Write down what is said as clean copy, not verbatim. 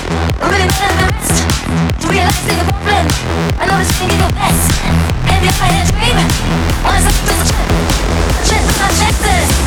I'm really better than the rest. To realize there's a problem, I know this can get the best. Maybe I had a dream, honest, I'm just a trip. A trip with my chances.